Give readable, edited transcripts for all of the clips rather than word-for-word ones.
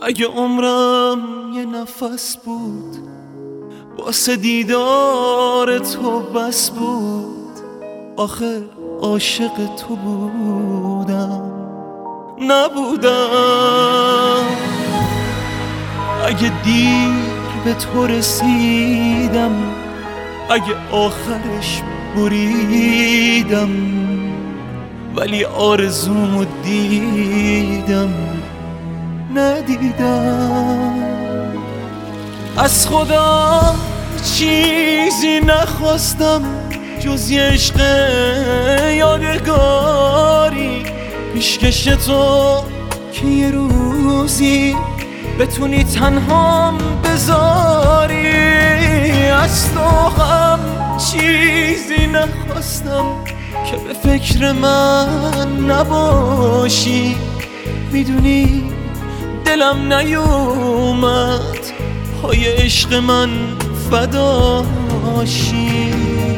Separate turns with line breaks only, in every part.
اگه عمرم یه نفس بود واسه دیدار تو بس بود، آخه عاشق تو بودم نبودم. اگه دیر به تو رسیدم، اگه آخرش بریدم، ولی آرزومو دیدم ندیدم. از خدا چیزی نخواستم جز یه عشق یادگاری، پیشکش تو که یه روزی بتونی تنهام بذاری. از تو هم چیزی نخواستم که به فکر من نباشی، میدونی دلم نیومد پای عشق من فداشی.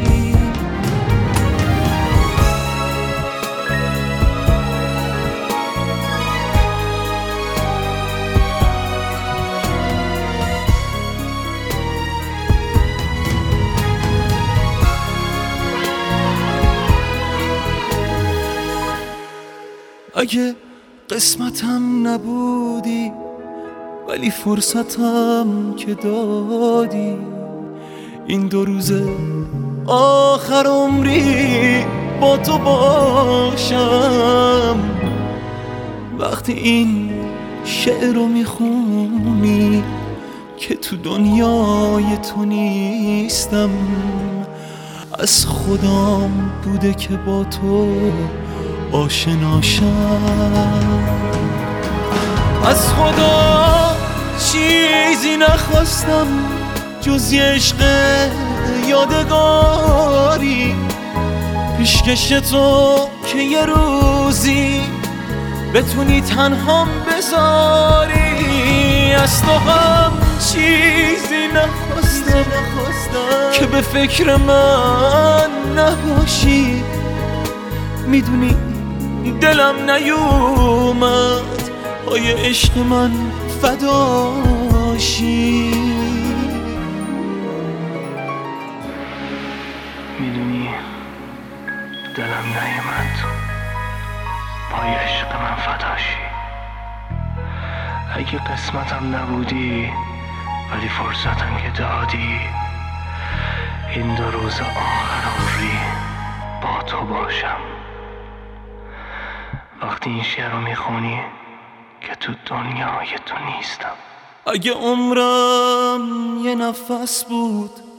اگه قسمتم نبودی ولی فرصتم که دادی، این 2 روز آخر عمری با تو باشم. وقتی این شعر رو میخونی که تو دنیای تو نیستم، از خدام بوده که با تو آشناشم. از خدا چیزی نخواستم جز یه عشق یادگاری، پیشکش تو که یه روزی بتونی تنهام بذاری. از تو هم چیزی نخواستم که به فکر من نباشی، میدونی دلم نیومد پای عشق من فداشی.
میدونی دلم نیومد پای عشق من فداشی. اگه قسمتم نبودی ولی فرصتم که دادی، این 2 روز آخر عمری با تو باشم. وقتی این شعر رو میخونی که تو دنیای تو نیستم.
اگه عمرم یه نفس بود